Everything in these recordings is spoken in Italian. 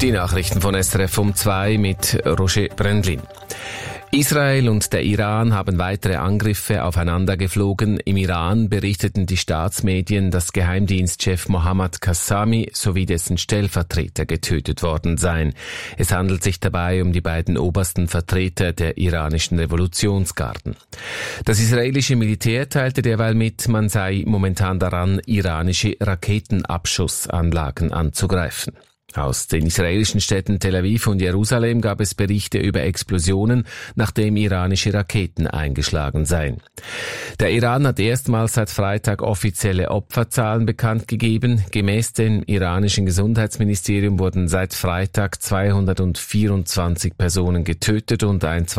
Die Nachrichten von SRF um 2 mit Roger Brendlin. Israel und der Iran haben weitere Angriffe aufeinander geflogen. Im Iran berichteten die Staatsmedien, dass Geheimdienstchef Mohammad Qassami sowie dessen Stellvertreter getötet worden seien. Es handelt sich dabei um die beiden obersten Vertreter der iranischen Revolutionsgarden. Das israelische Militär teilte derweil mit, man sei momentan daran, iranische Raketenabschussanlagen anzugreifen. Aus den israelischen Städten Tel Aviv und Jerusalem gab es Berichte über Explosionen, nachdem iranische Raketen eingeschlagen seien. Der Iran hat erstmals seit Freitag offizielle Opferzahlen bekannt gegeben. Gemäß dem iranischen Gesundheitsministerium wurden seit Freitag 224 Personen getötet und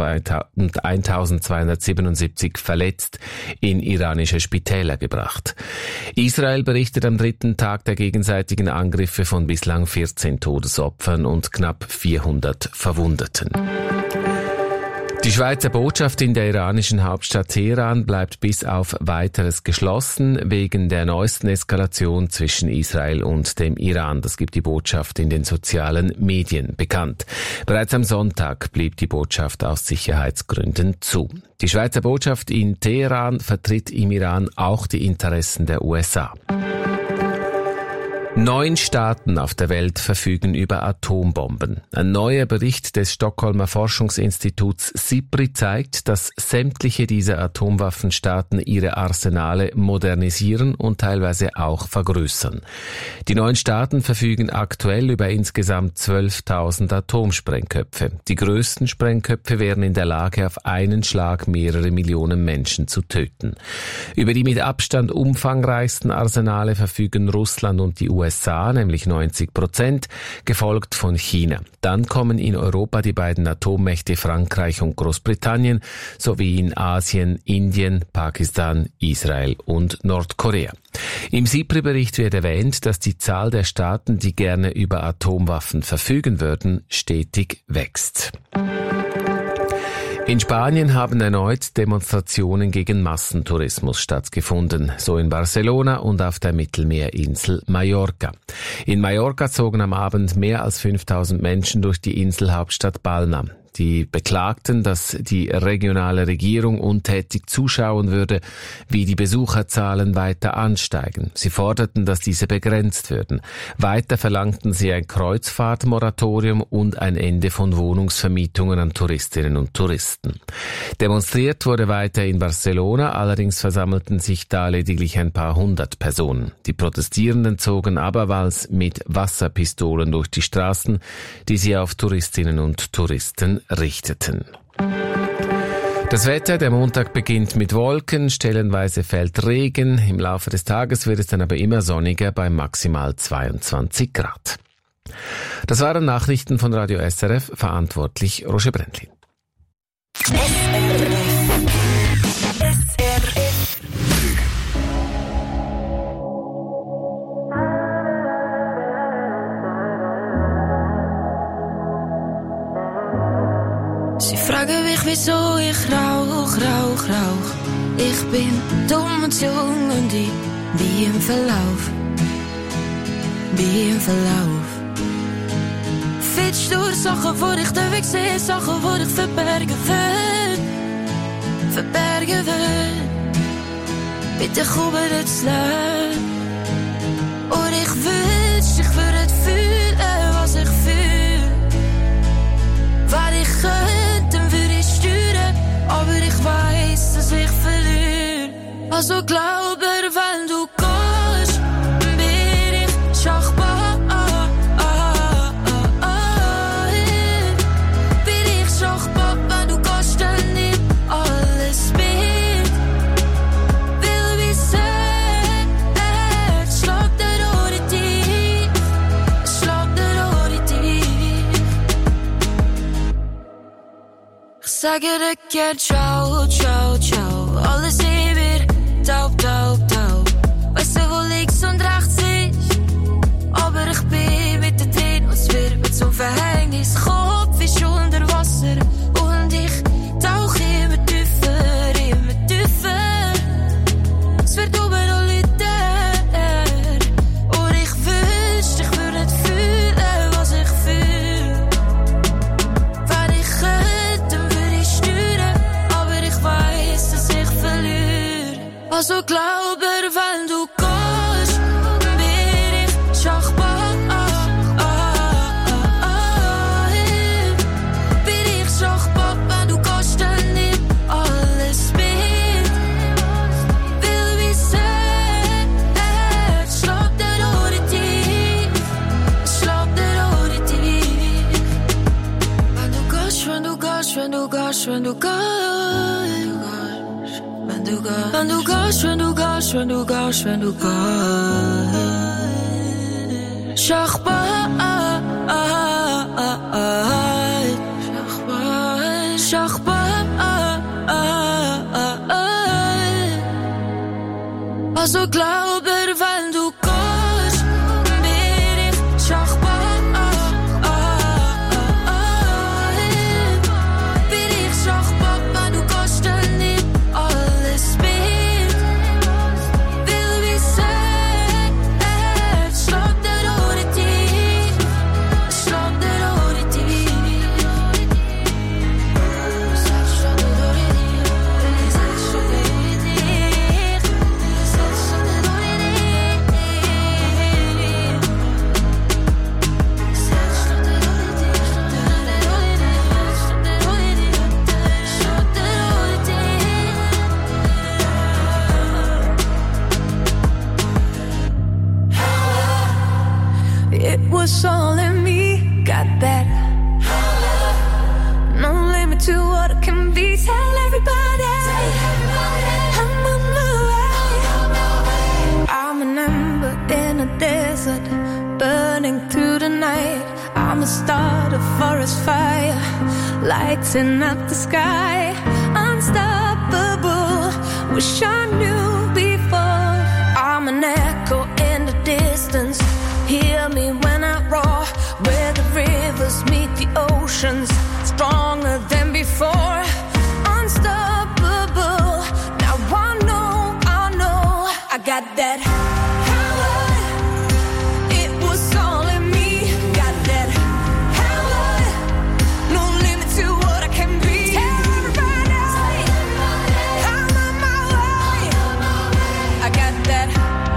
1277 verletzt in iranische Spitäler gebracht. Israel berichtet am dritten Tag der gegenseitigen Angriffe von bislang 14 Todesopfern und knapp 400 Verwundeten. Die Schweizer Botschaft in der iranischen Hauptstadt Teheran bleibt bis auf Weiteres geschlossen, wegen der neuesten Eskalation zwischen Israel und dem Iran. Das gibt die Botschaft in den sozialen Medien bekannt. Bereits am Sonntag blieb die Botschaft aus Sicherheitsgründen zu. Die Schweizer Botschaft in Teheran vertritt im Iran auch die Interessen der USA. 9 Staaten auf der Welt verfügen über Atombomben. Ein neuer Bericht des Stockholmer Forschungsinstituts SIPRI zeigt, dass sämtliche dieser Atomwaffenstaaten ihre Arsenale modernisieren und teilweise auch vergrößern. Die 9 Staaten verfügen aktuell über insgesamt 12.000 Atomsprengköpfe. Die größten Sprengköpfe wären in der Lage, auf einen Schlag mehrere Millionen Menschen zu töten. Über die mit Abstand umfangreichsten Arsenale verfügen Russland und die USA, nämlich 90%, gefolgt von China. Dann kommen in Europa die beiden Atommächte Frankreich und Großbritannien, sowie in Asien Indien, Pakistan, Israel und Nordkorea. Im SIPRI-Bericht wird erwähnt, dass die Zahl der Staaten, die gerne über Atomwaffen verfügen würden, stetig wächst. In Spanien haben erneut Demonstrationen gegen Massentourismus stattgefunden, so in Barcelona und auf der Mittelmeerinsel Mallorca. In Mallorca zogen am Abend mehr als 5.000 Menschen durch die Inselhauptstadt Palma. Die beklagten, dass die regionale Regierung untätig zuschauen würde, wie die Besucherzahlen weiter ansteigen. Sie forderten, dass diese begrenzt würden. Weiter verlangten sie ein Kreuzfahrtmoratorium und ein Ende von Wohnungsvermietungen an Touristinnen und Touristen. Demonstriert wurde weiter in Barcelona, allerdings versammelten sich da lediglich ein paar hundert Personen. Die Protestierenden zogen abermals mit Wasserpistolen durch die Straßen, die sie auf Touristinnen und Touristen richteten. Das Wetter, der Montag beginnt mit Wolken, stellenweise fällt Regen. Im Laufe des Tages wird es dann aber immer sonniger bei maximal 22 Grad. Das waren Nachrichten von Radio SRF, verantwortlich Roger Brendlin. Sie fragen mich, wieso ich rauch. Ich bin dumm und jung und ich bin im Verlauf. Fitsch durch Sachen, wo ich den Weg sehe, Sachen, wo ich verbergen will. Bitte komm mir nicht lassen. Und ich würde fühlen, was ich fühle. Weil ich könnte, würde ich steuern, aber ich weiss, dass ich verliere. Also glaube, wenn du gehst, bin ich schachbar. Bin ich schachbar, wenn du gehst, dann nimm alles mit. Will wie sehr, schlag der Ohr tief. Ich sage dir gern ciao. Alles wieder taub. Weißt du, wo links und rechts ist? Aber ich bin mittendrin und es wird mir zum Verhängnis. Kopf ist unter Wasser und ich tauche immer tiefer. Es wird überall lauter und ich wünschte, ich würde nicht fühlen, was ich fühle. Also glaube, wenn du gehst, bin ich schachbar. Bin ich schachbar, wenn du gehst, dann nimm alles mit. Will wie sehr, schlag der Ohren tief, schlag der Ohren tief. Wenn du gehst, wenn du gehst, wenn du gehst, wenn du gehst. Wenn du gehst, wenn du gehst, wenn du gehst, wenn du gehst, wenn du gehst. Schachbar, schachbar, also glaube, wenn du gehst, bin ich schachbar. Bin ich schachbar, wenn du gehst, dann nimm alles mit. Will wie sehr, schlag der Ohren tief, schlag der Ohren tief. Schlag der Ohren tief, schlag der Ohren tief, schlag der Ohren It was all in me, got that. No limit to what it can be. Tell everybody, I'm on the way. I'm an ember in a desert, burning through the night. I'm a start, a forest fire, lighting up the sky. Unstoppable, wish I knew before. I'm an echo in the distance. Hear me when I roar, where the rivers meet the oceans, stronger than before. Unstoppable, now I know, I got that power. It was all in me, got that power. No limit to what I can be. Tell everybody, I'm on my way. I got that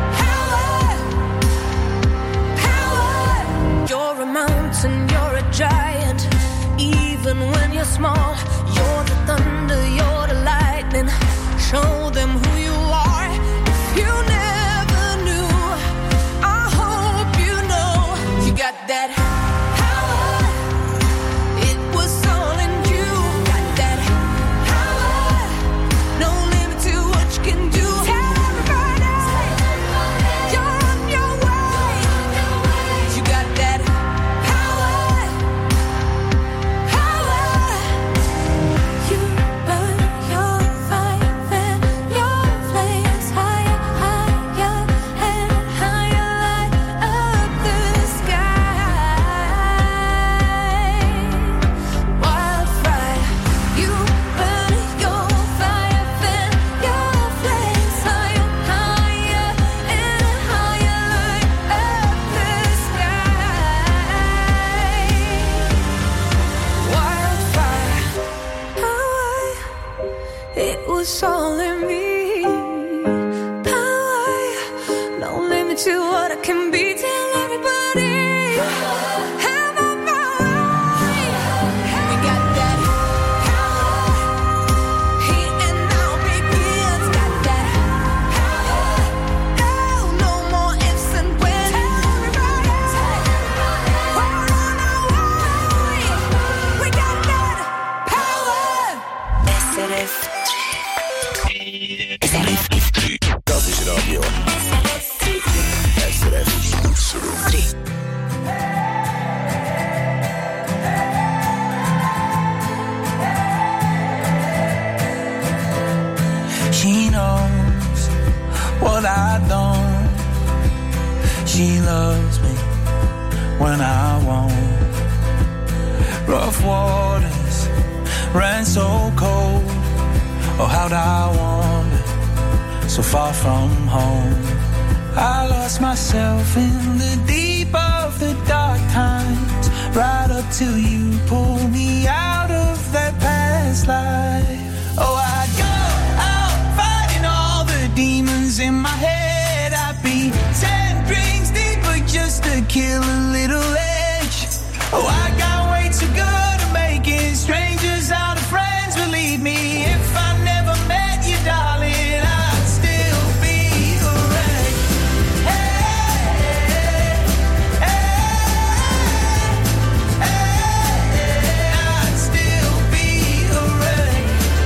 power. You're a mountain, you're a giant. Even when you're small, you're the thunder, you're the lightning. Show them who you are. If you never knew, I hope you know. You got that power. It was all in you. Got that power. No limit to what you can do. Tell everybody, you're on your way. You got that power. You burn your fire and your flames higher, higher and higher, light up the sky. Wildfire, you burn your fire and your flames higher, higher and higher, light up the sky. Wildfire, power, it was all in me. Power, no limit to what I can be. Tell everybody, I'm on my way. We got that power. Here and now, baby, it's got that power. No more ifs and buts. Tell everybody, we're on our way. We got that power. SRF. Dat is radio. SRF. She knows what I don't. She loves me when I won't. Rough waters ran so cold. Oh, how'd I wander so far from home? I lost myself in the deep of the dark times, right up till you pulled me out of that past life. Oh, I'd go out fighting all the demons in my head. I'd be 10 drinks deeper just to kill a little edge. Oh, I got way too good at making strangers out of friends. Believe me, if I never met you, darling, I'd still be a wreck. Hey, I'd still be a wreck.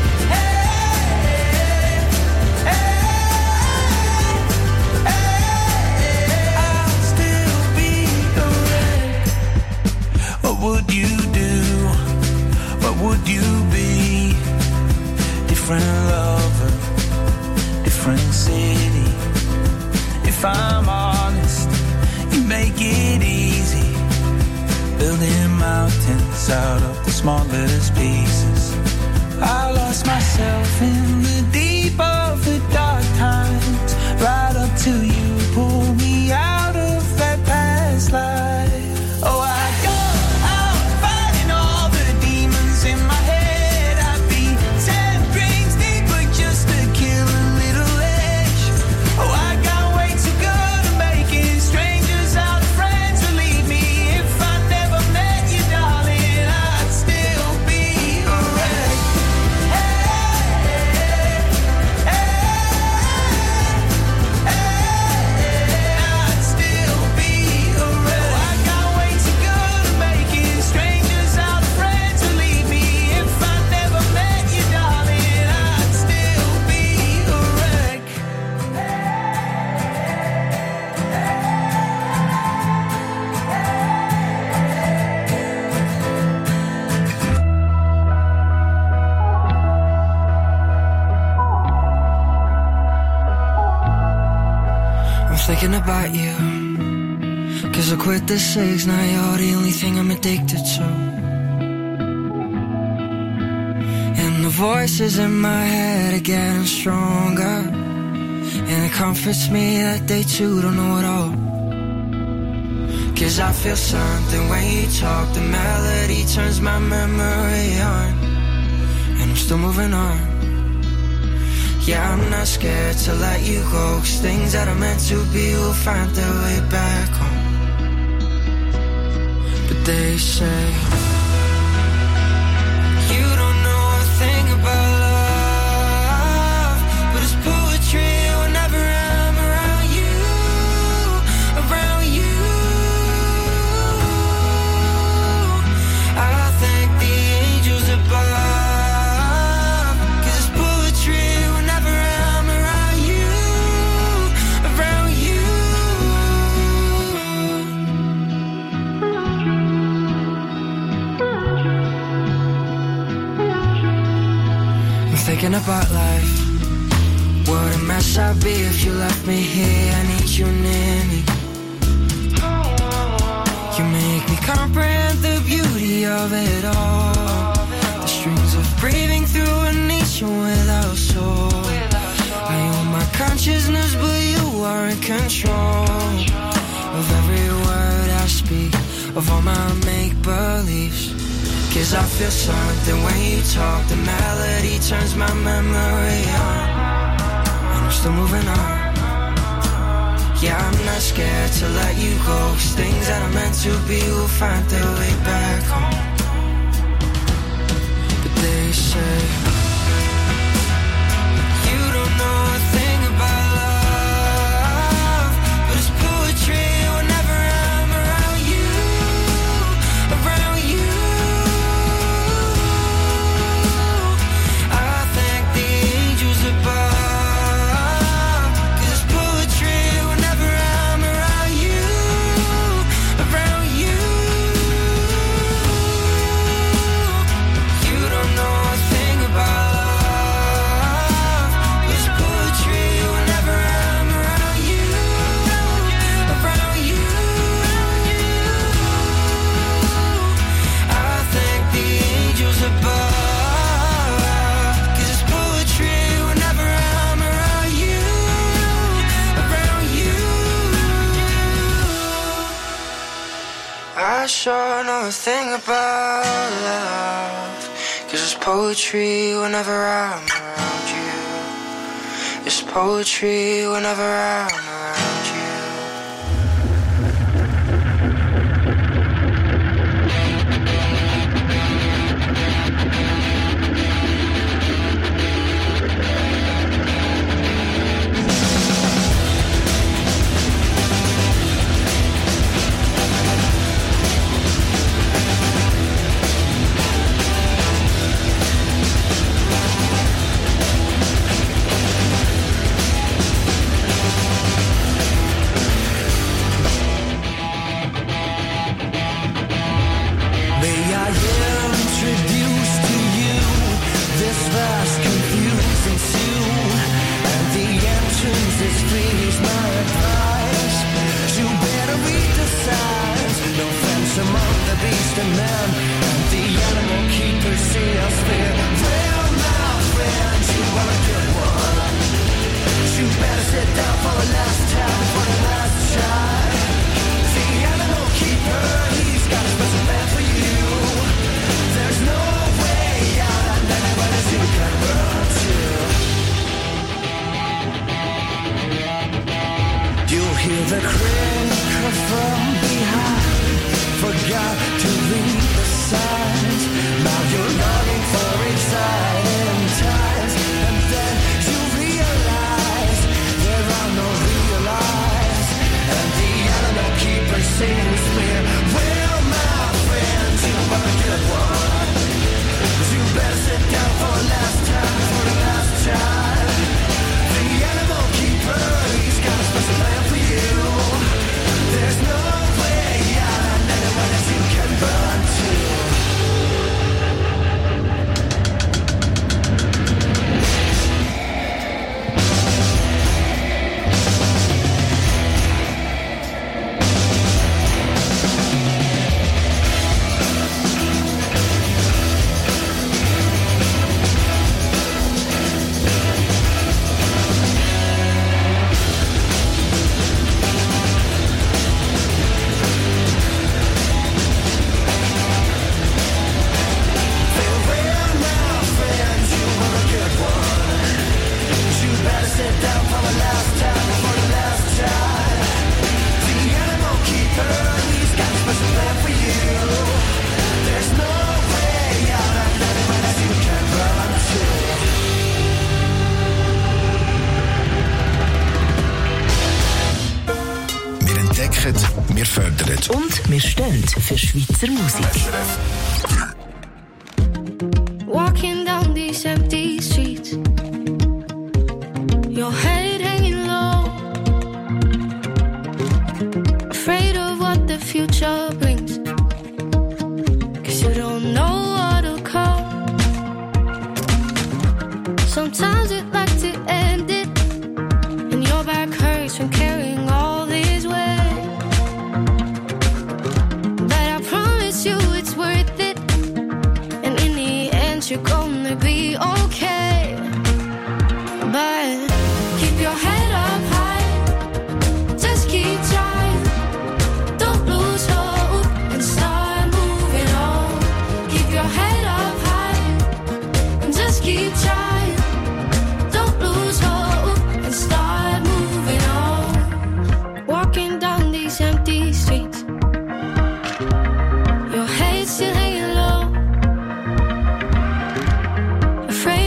I'd still be a wreck. What would you do? What would you be? Different lover, different city. If I'm honest, you make it easy. Building mountains out of the smallest pieces. I lost myself in the deep of the dark times. Right up till you pulled me out of that past life. Oh, I go out fighting all the demons in my head. I'd be 10 drinks deeper just to kill a little edge. Oh, I got way too good at making strangers out of friends. Believe me, if I never met you, darling, I'd still be a wreck. I'd still be a wreck. Oh, I got way too good at making strangers out of friends. Believe me, if I never met you, darling, I'd still be a wreck. I'm thinking about you, 'cause I quit the cigs, now you're the only thing I'm addicted to. And the voices in my head are getting stronger, and it comforts me that they too don't know it all. 'Cause I feel something when you talk, the melody turns my memory on, and I'm still moving on. Yeah, I'm not scared to let you go, 'cause things that are meant to be will find their way back home. But they say you don't know a thing about love, but it's poetry whenever I'm around you, around you. I thank the angels above, 'cause it's poetry whenever I'm around you, around you. I'm thinking about life. What a mess I'd be if you left me here. I need you near me. You make me comprehend the beauty of it all. The strings of breathing through a nation without soul. I own my consciousness, but you are in control of every word I speak, of all my make-believes. 'Cause I feel something when you talk, the melody turns my memory on, and I'm still moving on. Yeah, I'm not scared to let you go, 'cause things that are meant to be will find their way back home. But they say you don't know a thing about love, but it's poetry whenever I'm around you, around you. I thank the angels above, 'cause it's poetry whenever I'm around you, around you. You don't know a thing about love, but it's poetry whenever I'm around you, around you. I thank the angels above, 'cause it's poetry whenever I'm around you, around you. I sure know a thing about love, 'cause it's poetry whenever I'm around you. It's poetry whenever I'm around you. Wir fördern und wir stehen für Schweizer Musik. Walking down these empty streets, your head hanging low, afraid of what the future brings, 'cause you don't know what'll come. Sometimes it like to end it, and your back hurts from carrying all this weight, but I promise you it's worth it, and in the end you're gonna be okay. But keep your head up high, just keep trying, don't lose hope and start moving on. Keep your head up high and just keep trying, don't lose hope and start moving on. Walking down these empty streets, your head still hanging low, afraid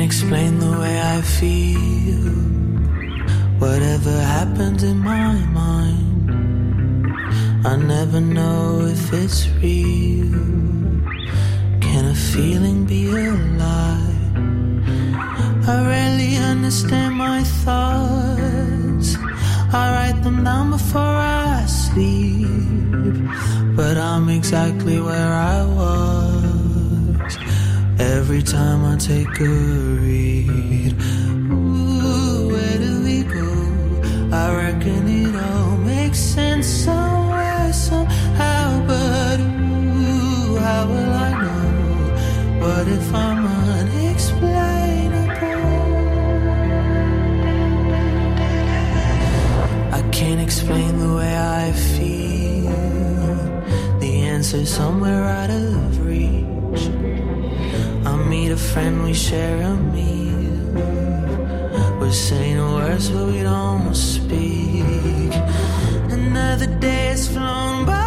explain the way I feel. Whatever happens in my mind, I never know if it's real. Can a feeling be a lie? I rarely understand my thoughts. I write them down before I sleep, but I'm exactly where I was every time I take a read. Ooh, where do we go? I reckon it all makes sense somewhere, somehow, but ooh, how will I know? What if I'm unexplainable? I can't explain the way I feel. The answer's somewhere out of reach. I meet a friend, we share a meal. We're saying words but we don't speak. Another day has flown by.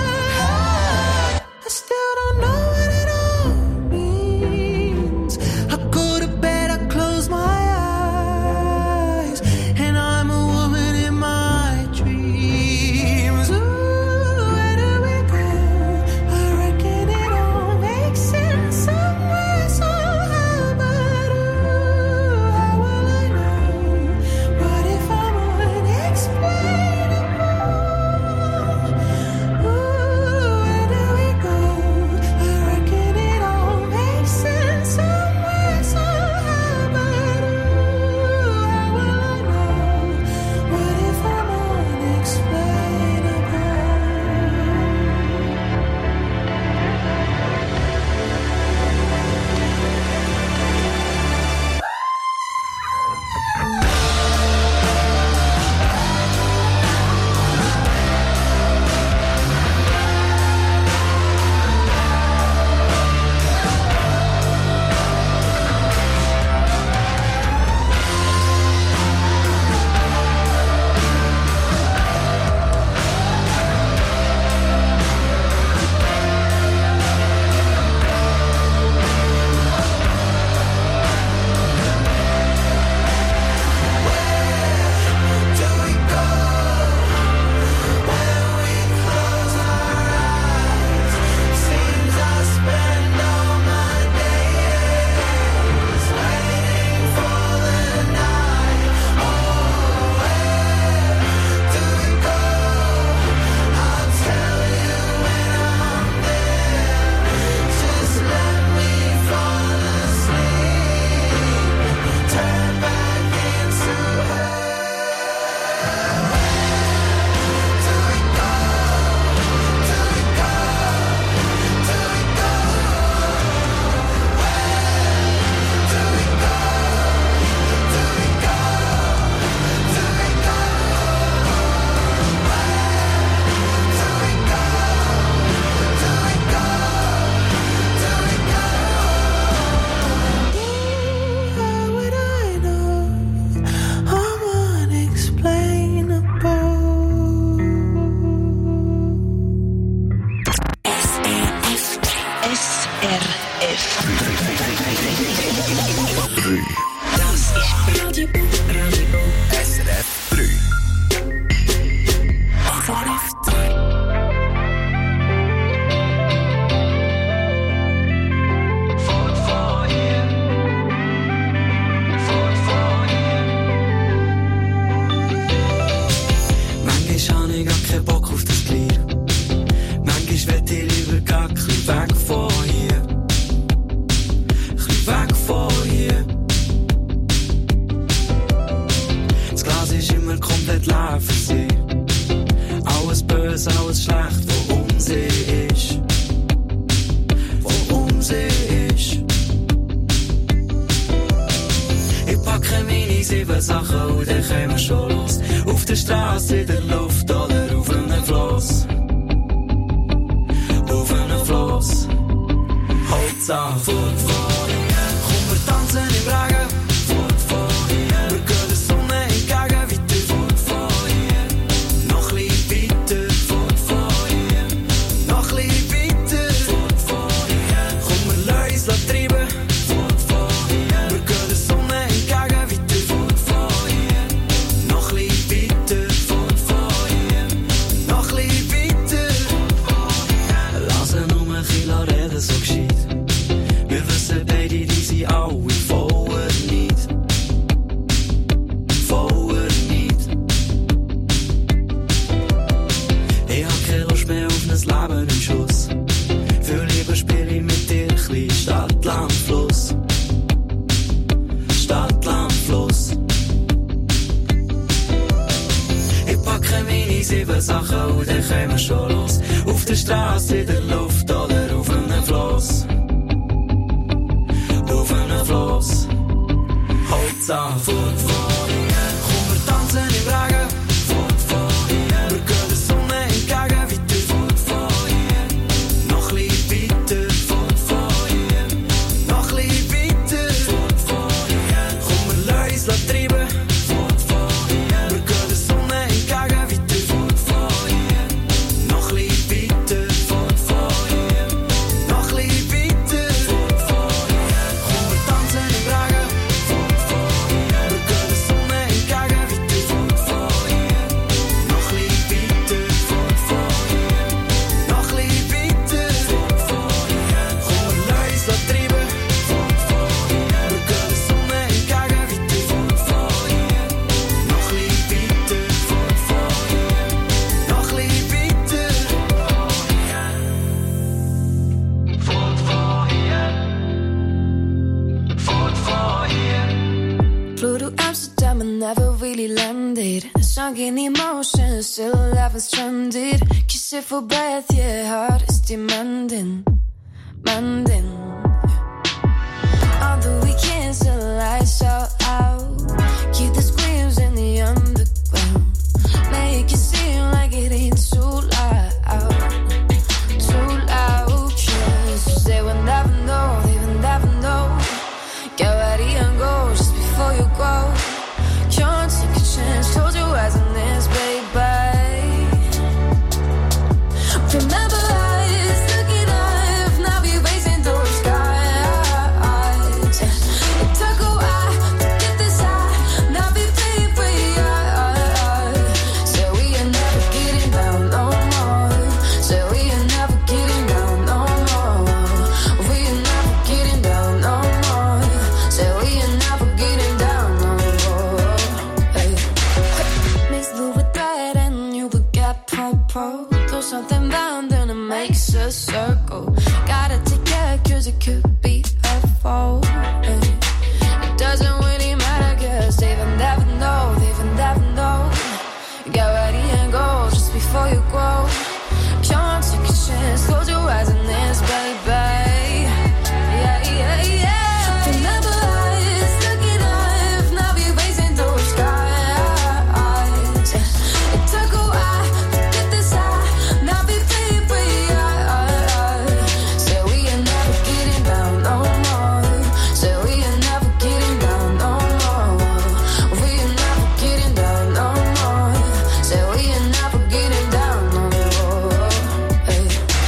I still don't know what it all means. I go to bed, I close my eyes, and I'm a woman in my dreams. Ooh, where do we go? I reckon it all makes sense somewhere, somehow, but ooh, how will I know? What if I'm unexplainable? Ooh, where do we go? I reckon it all makes sense somewhere, somehow, but ooh, how will I know? What if I'm unexplainable? Seems I spend all my days waiting for the night. Oh, where do we go? I'll tell you when I'm there. Just let me fall asleep. Turn back into her. Do we go? Do we go? Do we go? Do we go? Do we go? Do we go? Do we go? Do we go? Do we go? How would I know? I'm unexplainable. SRF. SRF 3. Manchmal habe ich gar keinen Bock auf das Glied. Manchmal will ich lieber gar ein bisschen weg von hier. Ein bisschen weg von hier. Das Glas ist immer komplett leer für sie. Alles böse, alles schlecht, wo um sie ist. Wo um sie ist. Ich packe meine 7 Sachen und dann kommen wir schon los. Auf der Straße, in der Luft oder auf einem Floss. Auf einem Floss. Hauptsache fort von hier. Komm, wir tanzen im Regen. Fort von hier. Wir gehen der Sonne entgegen. Weiter fort von hier. Noch ein bisschen weiter. Fort von hier. Noch ein bisschen weiter. Fort von hier. Komm, wir lassen uns treiben. Fort von hier. Wir gehen der 7 Sachen und dann kommen wir schon los. Auf der Straße, in der Luft oder auf einem Floss. Auf einem Floss. Holt's an, fort von hier. Komm, wir tanzen im Regen. Fort von hier. Wir gehen der Sonne entgegen, weiter fort von hier. Noch ein bisschen weiter, fort von hier. Noch ein bisschen weiter, fort von hier. Komm, wir lassen uns treiben. Fort von hier. Wir gehen der Sonne entgegen, weiter fort von hier. Noch ein bisschen weiter, fort von hier. Noch ein bisschen weiter, fort von hier. Komm, wir tanzen im Regen. Fort von hier. Wir gehen der Sonne entgegen, weiter fort von hier. Noch ein bisschen weiter, fort von hier. Noch ein bisschen weiter, fort von hier. Komm, wir lassen uns treiben. Fort von hier. Wir gehen der Sonne entgegen, weiter fort von hier. Noch ein bisschen weiter, fort von hier. Noch ein bisschen weiter, fort von hier. Fort von hier. Flew to Amsterdam and never really landed. Sunk in emotion, still alive and stranded. Kiss it for breath, yeah, heart is demanding. On the weekends, the lights are out. Keep the screams in the underground. Make it seem like it ain't too loud. Yes, they will never know, they will never know. Get ready and go just before you go. Can't take a chance, close your eyes and dance, baby. Remember us looking up, now we raising those skies. It took a while to get this high, now we play free. So we are never getting down no more. So we are never getting down no more. We are never getting down no more. So we are never getting down no more. Hey. Mix blue with red and you will get purple. Do something round and it makes a circle. Gotta take care cause it could be hurtful. Hey. It doesn't really matter cause they will never know, they will never know. Get ready and go just before you go. Can't take a chance, close your eyes and dance, baby. Yeah. Remember us looking up, now we raising those skies. It took a while to get this high, now we play free. So we are never getting down no more. So we are never getting down no more. We are never getting down no more. So we are never getting down no more. Hey.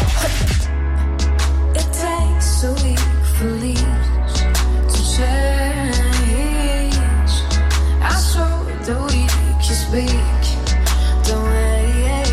It takes a week for leaves to change. I saw the week you speak. Don't wait.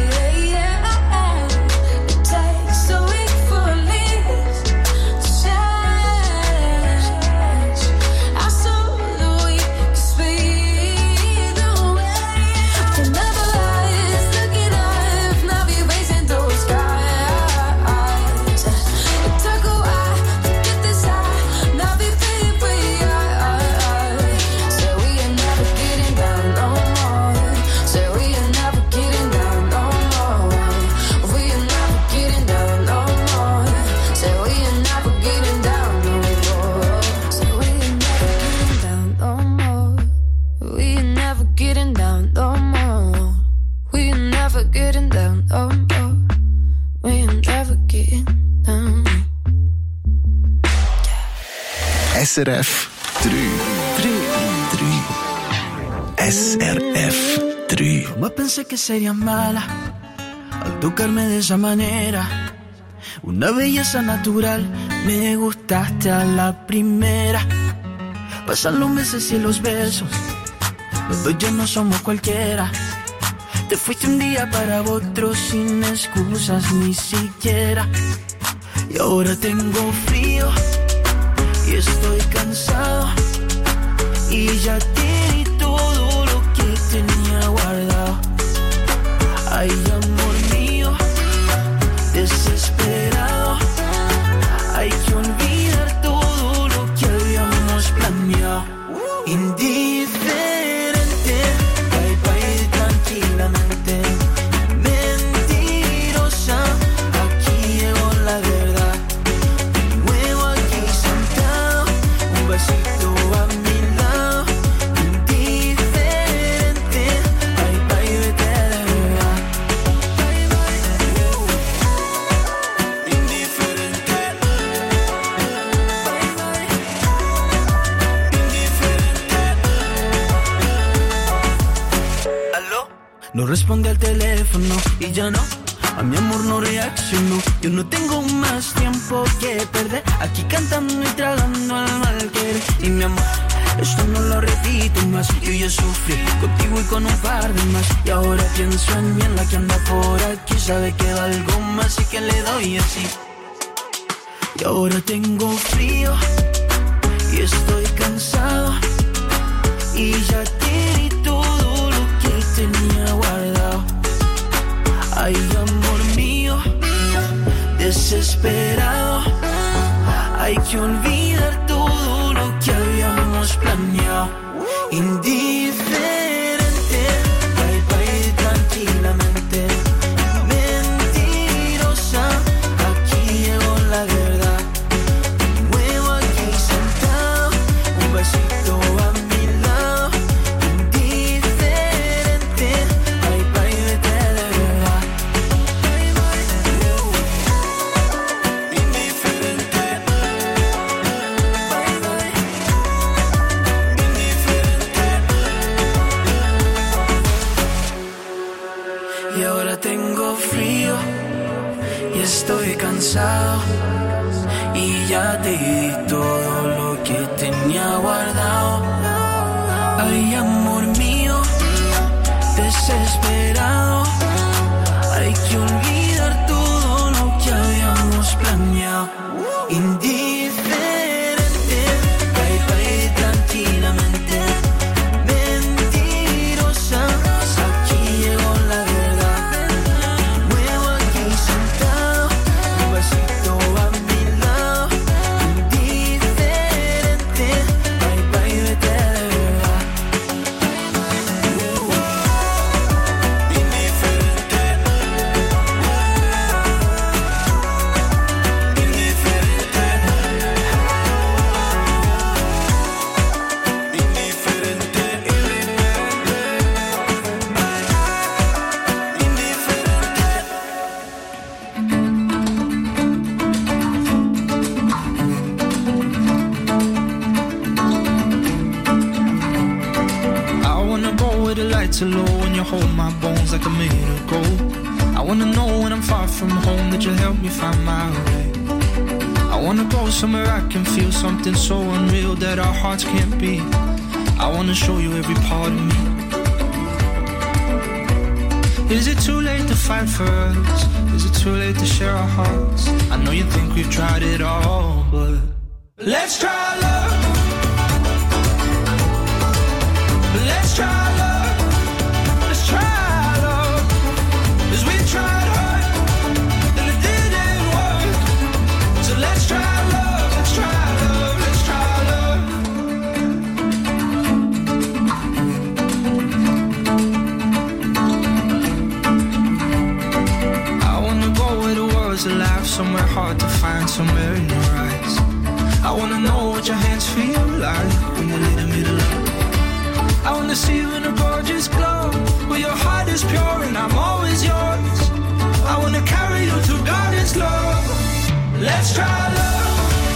It takes a week for leaves to change. I saw the week you speak. Don't wait. Remember us looking up, now we raising those skies. It took a while to get this high, now we play free. So we are never getting down no more. So we are never getting down no more. We are never getting down no more. So we are never getting down no more. So we are never getting down no more. We are never getting down no more. We are never getting down no more. We are never getting down. SRF 3. SRF 3. Jamás pensé que sería mala al tocarme de esa manera. Una belleza natural, me gustaste a la primera. Pasan los meses y los besos, los dos ya no somos cualquiera. Te fuiste un día para otro sin excusas ni siquiera. Y ahora tengo frío y estoy cansado. Y ya te di todo lo que tenía guardado. Ay, amor mío, desesperado. Hay que olvidar todo lo que habíamos planeado. Indiferente, pa' ir tranquilamente. No responde al teléfono y ya no, a mi amor no reaccionó. Yo no tengo más tiempo que perder, aquí cantando y tragando al mal querer. Y mi amor, esto no lo repito más. Yo ya sufrí contigo y con un par de más. Y ahora pienso en mí, en la que anda por aquí. Sabe que valgo más y que le doy así. Y ahora tengo frío y estoy cansado, y ya te di todo lo que tenía guardado. Ay, amor mío, desesperado, hay que olvidar todo lo que habíamos planeado. Indiferente, bye bye tranquilamente. Mentirosa, aquí llegó la verdad. Nuevo aquí sentado, un besito a mi lado. Indiferente, bye bye, vete de verdad. Bye bye, indiferente. Bye bye, indiferente. Y ahora tengo frío y estoy cansado, y ya te di todo lo que tenía guardado. Ay, amor mío, desesperado, hay que olvidar todo lo que habíamos planeado. Indiferente, bye bye tranquilamente. Mentirosa, aquí llegó la verdad. Nuevo aquí sentado, un besito a mi lado. Indiferente, bye bye, vete de verdad. Indiferente, I wanna go where the lights are low and you hold my bones like a made of gold. I wanna know when I'm far from home that you'll help me find my way. I wanna go somewhere I can feel something so unreal that our hearts can't beat. I wanna show you every part of me. Is it too late to fight for us? Is it too late to share our hearts? I know you think we've tried it all, but let's try love. Let's try love. Let's try love. 'Cause we tried hard and it didn't work. So let's try love. Let's try love. Let's try love. I wanna go where the world's alive, somewhere hard to find, somewhere in your eyes. I wanna know what your hands feel like when you're in the middle of. I wanna see you in a gorgeous glow, where your heart is pure and I'm always yours. I wanna carry you through God's love. Let's try love.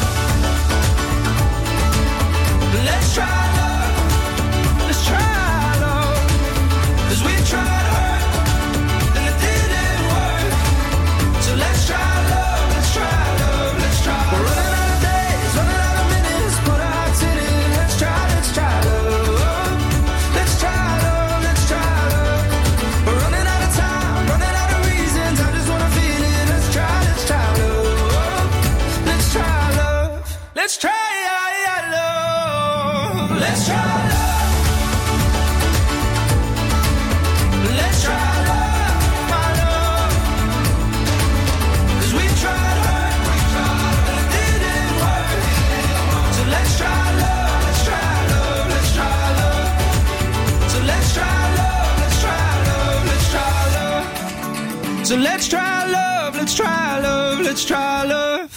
Let's try love. Let's try love. 'Cause we tried hard and it didn't work. So let's try love. Let's try love. Let's try love. We're running out of days, running out of minutes, put our hearts in it. Let's try love. Let's try love, let's try love. We're running out of time, running out of reasons. I just wanna feel it. Let's try love. Let's try love. Let's try love. Let's try love. Let's try love. Let's try love, my love. 'Cause we tried hard, and it didn't work. So let's try love, let's try love, let's try love. So let's try love, let's try love, let's try love. So let's try love, let's try love, let's try love.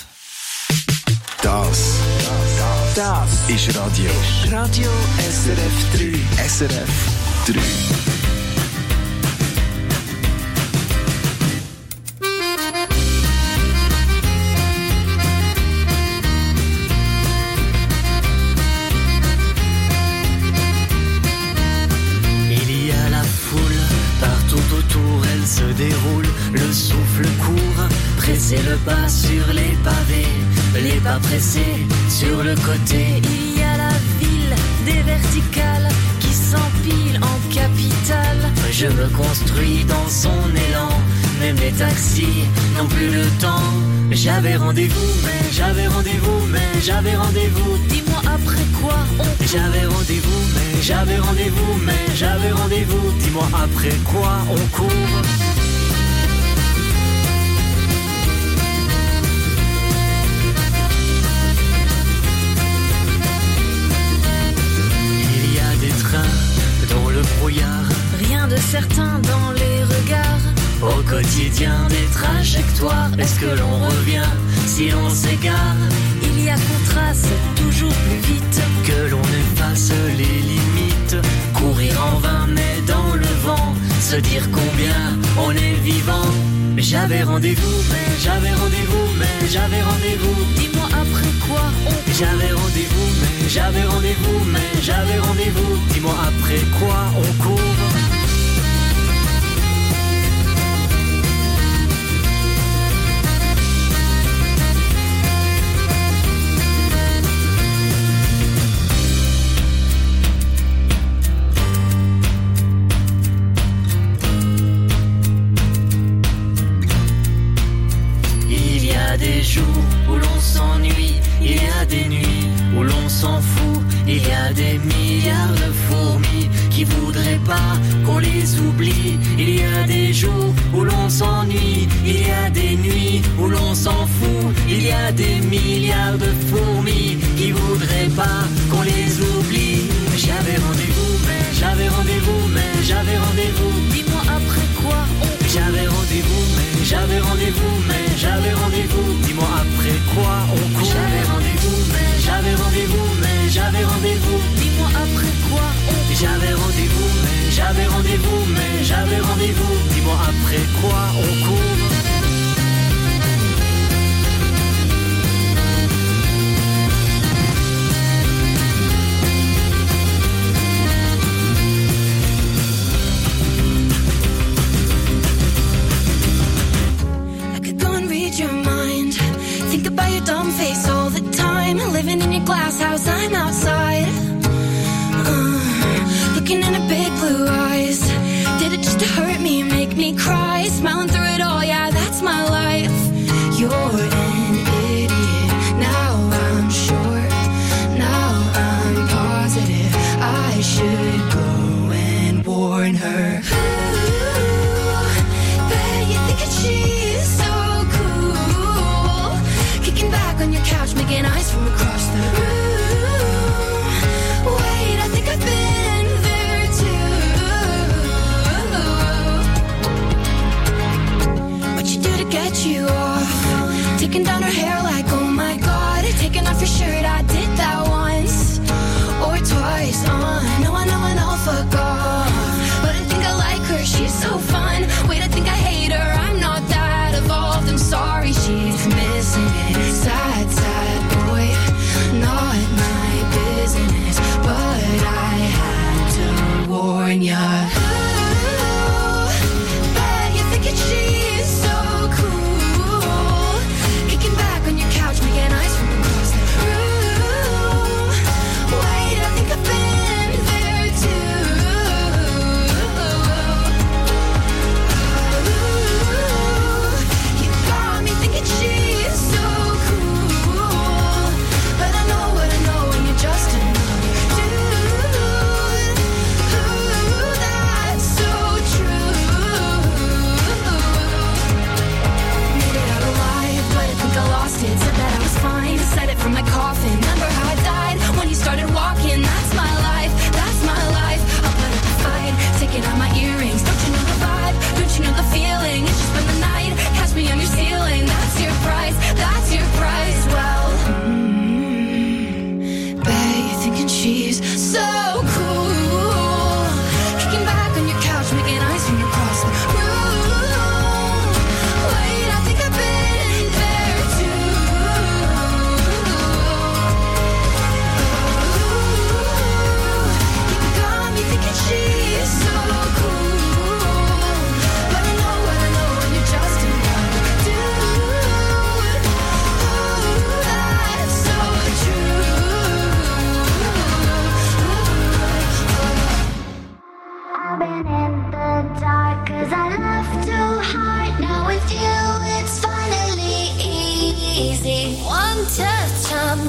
Das ist Radio. Radio SRF 3. SRF 3. Il y a la foule partout C'est le pas sur les pavés, les pas pressés sur le côté. Il y a la ville des verticales qui s'empilent en capitale. Je me construis dans son élan, même les taxis n'ont plus le temps. J'avais rendez-vous, mais j'avais rendez-vous, mais j'avais rendez-vous. Dis-moi après quoi on... J'avais rendez-vous, mais j'avais rendez-vous, mais j'avais rendez-vous. Dis-moi après quoi on court. Il y a des trains dans le brouillard, rien de certain dans les regards. Au quotidien des trajectoires, est-ce que l'on revient si l'on s'égare? Il y a qu'on trace toujours plus vite, que l'on efface les limites. Courir en vain mais dans le vent, se dire combien on est vivant. J'avais rendez-vous, mais j'avais rendez-vous, mais j'avais rendez-vous. Dis-moi après quoi on... J'avais rendez-vous, mais j'avais rendez-vous, mais j'avais rendez-vous. Dis-moi après quoi on court. Des jours où l'on s'ennuie, il y a des nuits où l'on s'en fout. Il y a des milliards de fourmis qui voudraient pas qu'on les oublie. Il y a des jours où l'on s'ennuie, il y a des nuits où l'on s'en fout. Il y a des milliards de fourmis qui voudraient pas qu'on les oublie. J'avais rendez-vous, mais j'avais rendez-vous, mais j'avais rendez-vous. Dis-moi après quoi on... J'avais rendez-vous, mais j'avais rendez-vous, mais j'avais rendez-vous. Dis-moi après quoi on court. J'avais rendez-vous, mais j'avais rendez-vous, mais j'avais rendez-vous. Dis-moi après quoi on... J'avais rendez-vous, mais j'avais rendez-vous, mais j'avais rendez-vous. Dis-moi après quoi on court. Dumb face all the time, living in your glass house, I'm outside, looking in her big blue eyes. Did it just to hurt me, make me cry? Smiling through it all, yeah, that's my life. You're an idiot, now I'm sure, now I'm positive I should go and warn her. Ooh, bet you think that she's so back on your couch, making eyes from across the room. Wait, I think I've been there too.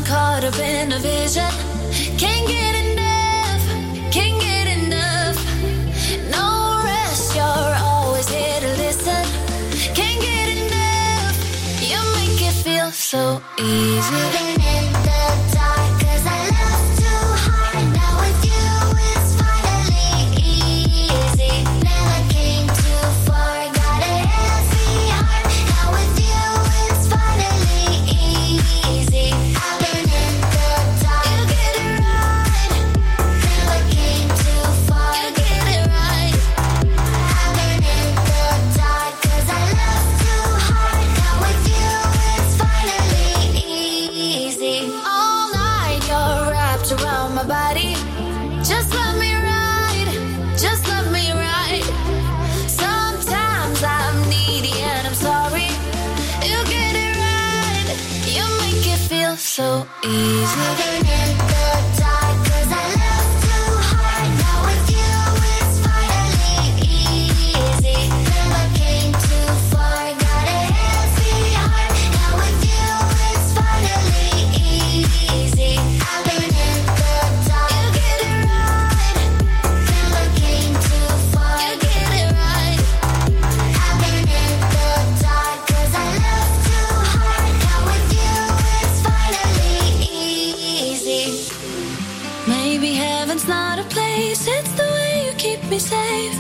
caught up in a vision. Can't get enough, can't get enough. No rest, you're always here to listen. Can't get enough, you make it feel so easy. Living in the dark 'cause I love too hard, and now with you it's finally easy. Never came too far, got a healthy heart. Now with you it's finally easy. I've been in the dark, you get it right. Never came too far, you get it right. I've been in the dark 'cause I love too hard. Now with you it's finally easy. All night you're wrapped around my body. Just love me right, just love me right. Sometimes I'm needy and I'm sorry. You get it right, you make it feel so easy. Living in the dark 'cause I love too hard. Now with you it's finally easy. Never came too far, got a healthy heart. Now with you it's finally easy. I've been in the dark, you get it right. Never came too far, you get it right. I've been in the dark 'cause I love too hard. Now with you it's finally easy. Maybe heaven's not a place, it's the way you keep me safe.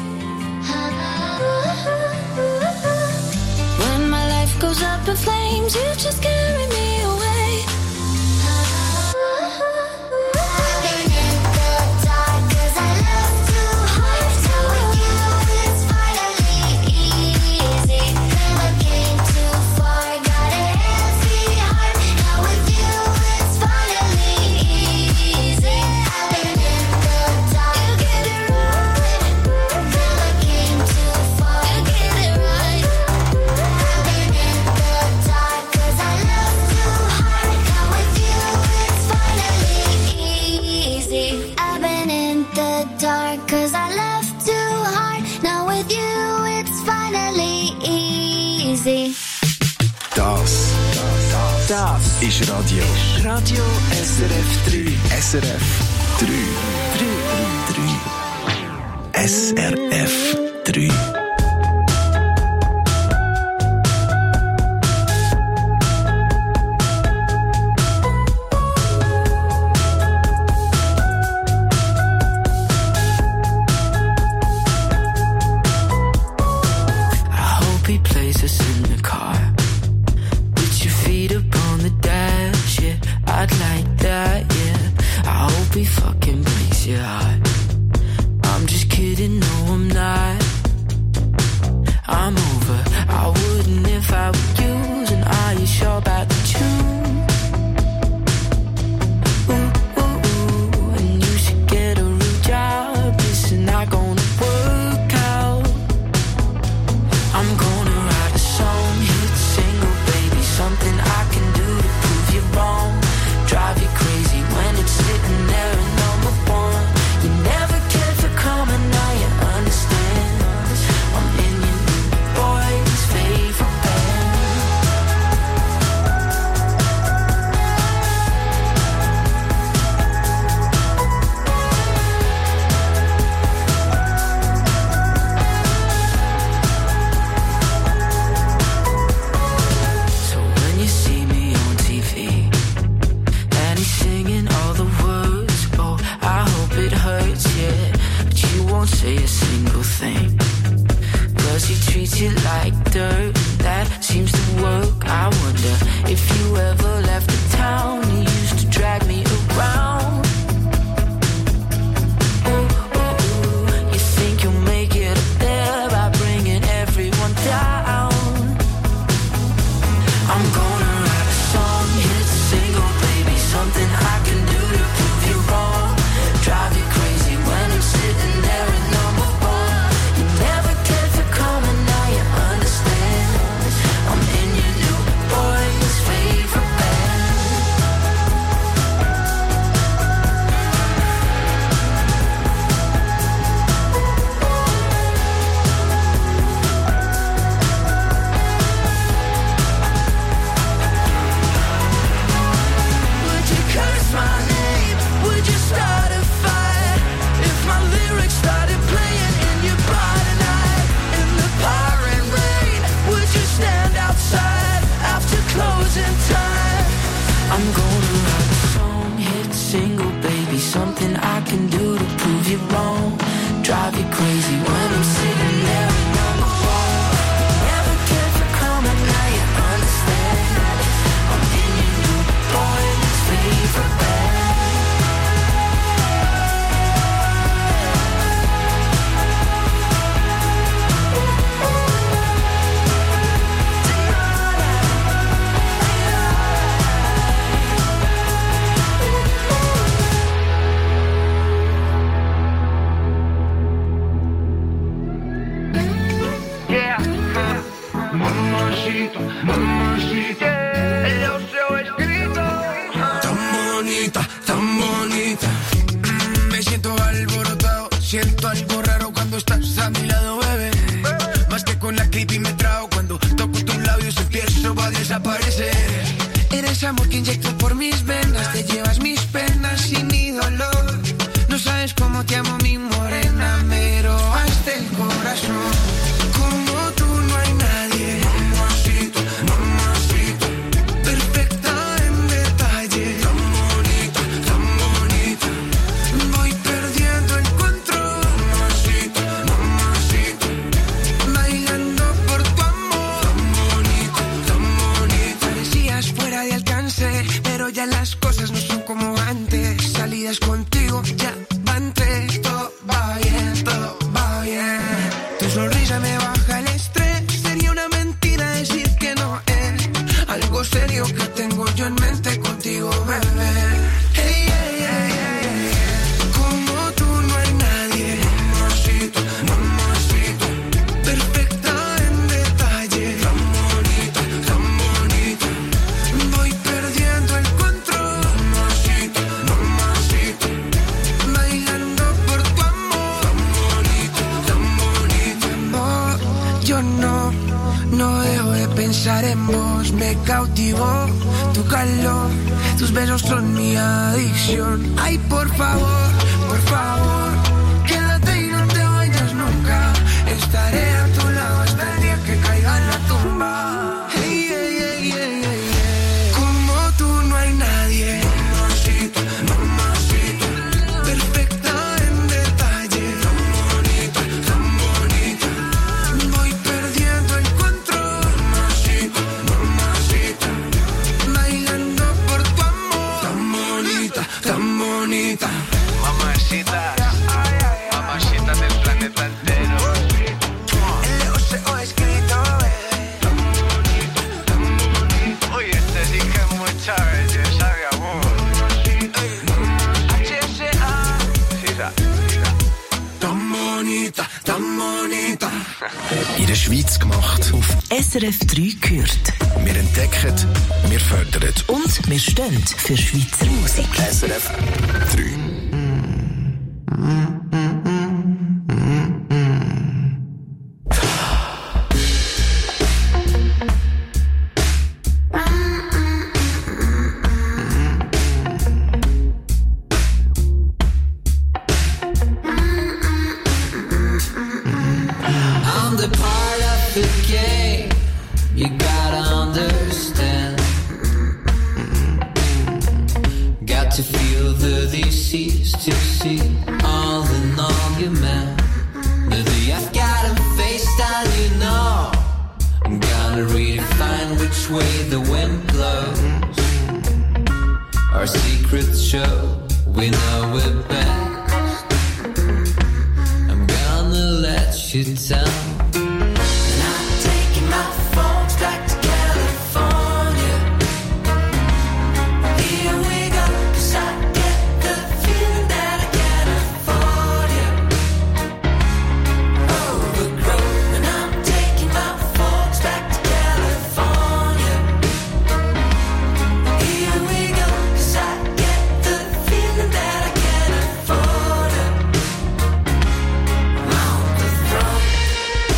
When my life goes up in flames, you just carry me away. I've been in the dark 'cause I love too hard. Now with you it's finally easy. Never came too far, got a healthy heart. Now with you it's finally easy. I've been in the dark, you get it right. Never came too far, you get it right. I've been in the dark 'cause I love too hard. Now with you it's finally easy. I've been in the dark 'cause I love too hard. Now with you it's finally easy. Das ist Radio. Radio SRF 3. SRF 3. SRF 3. I hope he plays us in the car. Put your feet up on the dash, yeah. I'd like that, yeah. I hope he fucking breaks your heart. I'm just kidding, no I'm not. I'm over, I wouldn't if I were you. And are you sure about the tune? Ooh, ooh, ooh. And you should get a real job. This is not gonna work out. I'm gonna write a song, hit single, baby. Something I can do to prove you wrong. Drive you crazy when it's sitting there at number one. You never cared for coming, now you understand. I'm in your new boy's favorite band. So when you see me on TV and he's singing all the words, oh, I hope it hurts, yeah. But you won't say a single thing, 'cause he treats you like dirt. That seems to work. I wonder if you ever left the town. You used to drag me around. Ooh, ooh, ooh. You think you'll make it up there by bringing everyone down. I'm gonna write a song, hit single, baby. Something I can do to prove you wrong. Drive you crazy when I'm sitting there at number one. You never cared for coming, now you understand. I'm in your new boy's favorite band. wrong, drive you crazy when I'm sitting there on the wall. Never cared for karma, now you understand. I'm in your new boy's favorite band. Mamacita, el deseo escrito. Tan bonita. Me siento alborotado, siento algo raro cuando estás a mi lado, bebé. Más que con la creepy me trago, cuando toco tus labios empiezo a desaparecer. Eres amor que inyecto por mis venas, te llevas mis penas sin mi dolor. No sabes cómo te amo, mi morena, me robaste el corazón. Como tú no hay nadie. Mamacita, perfecta en detalle. Tan bonita, voy perdiendo el control. Mamacita, bailando por tu amor. Tan bonita, parecías fuera de alcance, pero ya las cosas no son como antes. Salidas contigo ya van tres, todo va bien, todo va bien. Tu sonrisa me baja el estrés, sería una mentira decir que no es algo serio que tengo yo en mente contigo, bebé. Hey, hey, hey, hey, hey. Como tú no hay nadie. Mamacita, perfecta en detalle. Tan bonita, voy perdiendo el control. Mamacita, bailando por tu amor. Tan bonita. Oh, yo no dejo de pensar en vos, me cautivó tu calor, tus besos son mi adicción. Ay, por favor, quédate y no te vayas nunca. Estaré a tu lado hasta el día que caiga en la tumba. Hey, hey, hey, hey, hey. Como tú no hay nadie. Mamacita, perfecta en detalle. Tan bonita, voy perdiendo el control. Mamacita, bailando por tu amor. Tan bonita. Mamacita del planeta entero. El deseo escrito, tan bonito. Oye, este sí que es mucha belleza, mi amor. HSA. Tan bonita. In der Schweiz gemacht. Auf SRF 3 gehört. Wir entdecken, wir fördern. Und wir stehen für Schweizer Musik. SRF 3. I'm the part of the game you gotta understand. Got to feel the disease to see all in all your man. I've got a face down, you know. I'm gonna redefine which way the wind blows. Our secrets show we know it best. I'm gonna let you down. And I'm taking my folks back to California. Here we go, 'cause I get the feeling that I can't afford you. Overgrown, and I'm taking my folks back to California. Here we go, 'cause I get the feeling that I can't afford you. I'm on the throne.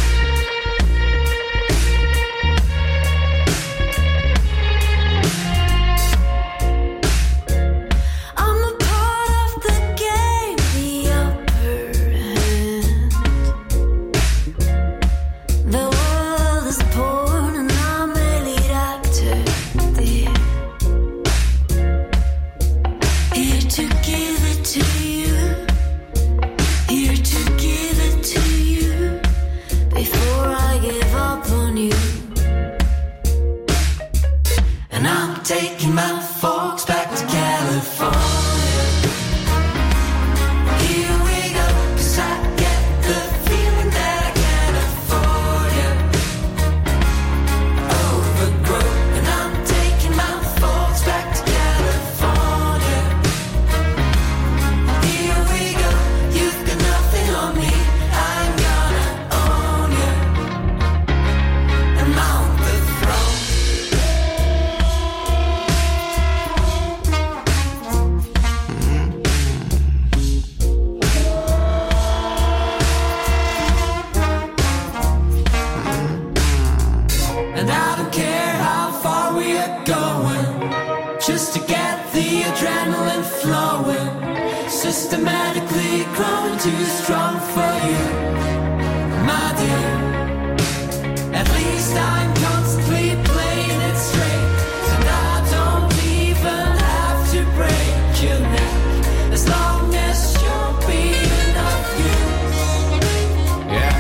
too strong for you, my dear. At least I'm constantly playing it straight, and I don't even have to break your neck as long as you're being of you. Yeah.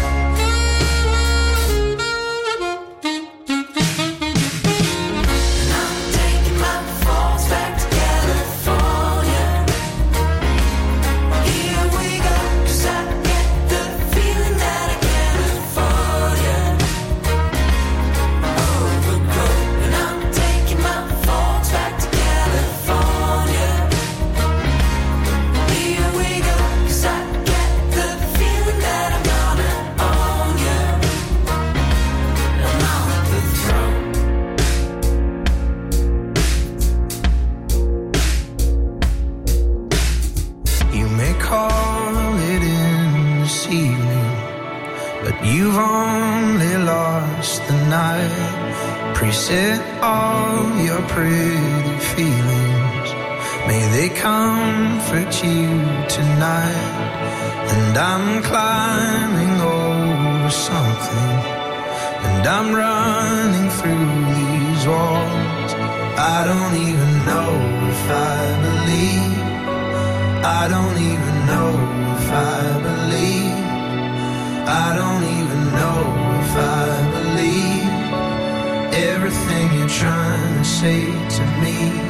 And I'm taking my thoughts back to California. Here we go, 'cause I get the feeling that I can't afford you. Overgrown. And I'm taking my thoughts back to California. Here we go, 'cause I get the feeling that I'm gonna own you. I'm on the throne. You may call it in this evening, but you've only lost the night. Preset all your pretty feelings, may they comfort you tonight. And I'm climbing over something, and I'm running through these walls. I don't even know if I believe, I don't even know if I believe, I don't even know if I believe everything you're trying to say to me.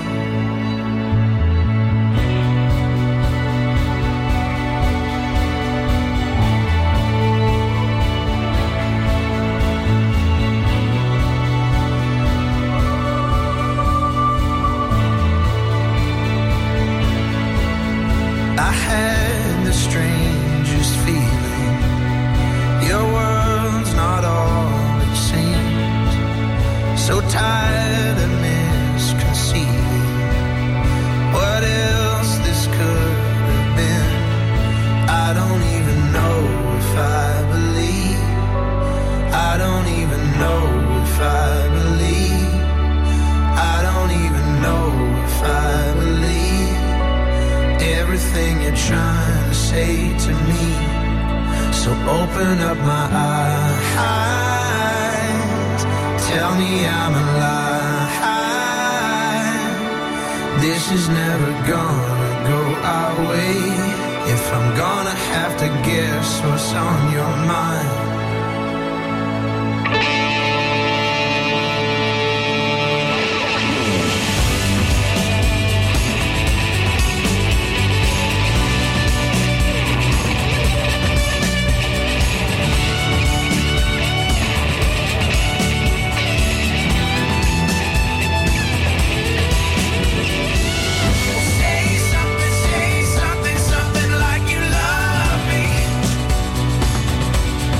I had the strangest feeling, your world's not all it seems. So tired of misconceiving what else this could have been. I don't even know if I believe, I don't even know if I believe, I don't even know if I believe everything you're trying to say to me. So open up my eyes, tell me I'm alive. This is never gonna go our way, if I'm gonna have to guess what's on your mind. Say something like you love me.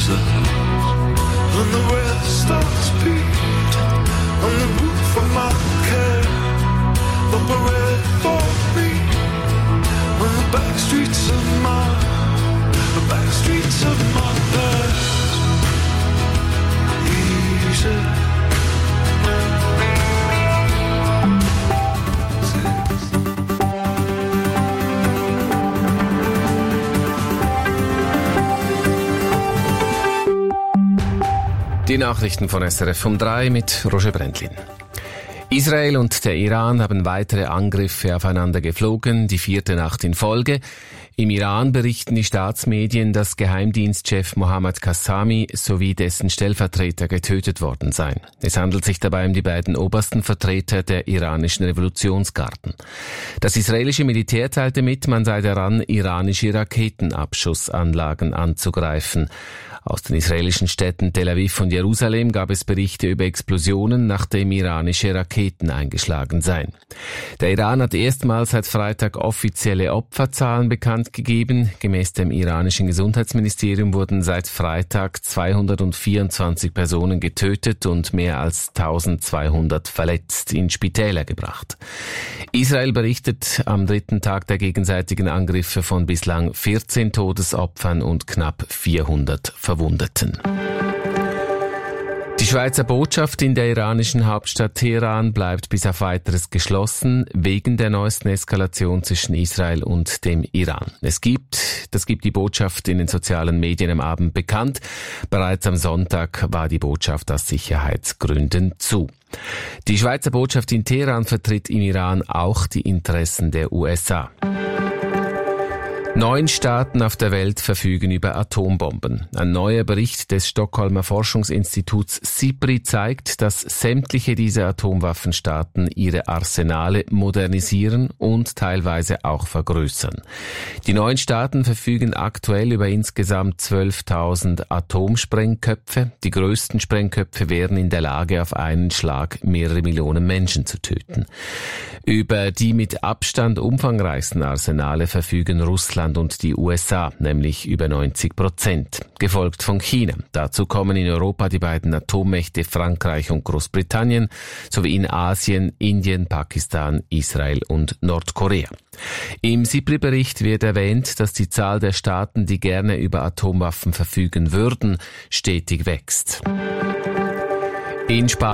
Jesus. And the weather starts beat on the roof of my car. But we're ready for me on the back streets of my past. Easy. Die Nachrichten von SRF um 3 mit Roger Brändlin. Israel und der Iran haben weitere Angriffe aufeinander geflogen, die 4. Nacht in Folge. Im Iran berichten die Staatsmedien, dass Geheimdienstchef Mohammad Qassami sowie dessen Stellvertreter getötet worden seien. Es handelt sich dabei um die beiden obersten Vertreter der iranischen Revolutionsgarden. Das israelische Militär teilte mit, man sei daran, iranische Raketenabschussanlagen anzugreifen. Aus den israelischen Städten Tel Aviv und Jerusalem gab es Berichte über Explosionen, nachdem iranische Raketen eingeschlagen seien. Der Iran hat erstmals seit Freitag offizielle Opferzahlen bekannt gegeben. Gemäß dem iranischen Gesundheitsministerium wurden seit Freitag 224 Personen getötet und mehr als 1200 verletzt in Spitäler gebracht. Israel berichtet am 3. Tag der gegenseitigen Angriffe von bislang 14 Todesopfern und knapp 400 Verwundeten. Die Schweizer Botschaft in der iranischen Hauptstadt Teheran bleibt bis auf Weiteres geschlossen, wegen der neuesten Eskalation zwischen Israel und dem Iran. Das gibt die Botschaft in den sozialen Medien am Abend bekannt. Bereits am Sonntag war die Botschaft aus Sicherheitsgründen zu. Die Schweizer Botschaft in Teheran vertritt im Iran auch die Interessen der USA. 9 Staaten auf der Welt verfügen über Atombomben. Ein neuer Bericht des Stockholmer Forschungsinstituts SIPRI zeigt, dass sämtliche dieser Atomwaffenstaaten ihre Arsenale modernisieren und teilweise auch vergrößern. Die 9 Staaten verfügen aktuell über insgesamt 12.000 Atomsprengköpfe. Die größten Sprengköpfe wären in der Lage, auf einen Schlag mehrere Millionen Menschen zu töten. Über die mit Abstand umfangreichsten Arsenale verfügen Russland und die USA, nämlich über 90%, gefolgt von China. Dazu kommen in Europa die beiden Atommächte Frankreich und Großbritannien, sowie in Asien Indien, Pakistan, Israel und Nordkorea. Im SIPRI-Bericht wird erwähnt, dass die Zahl der Staaten, die gerne über Atomwaffen verfügen würden, stetig wächst. In Spanien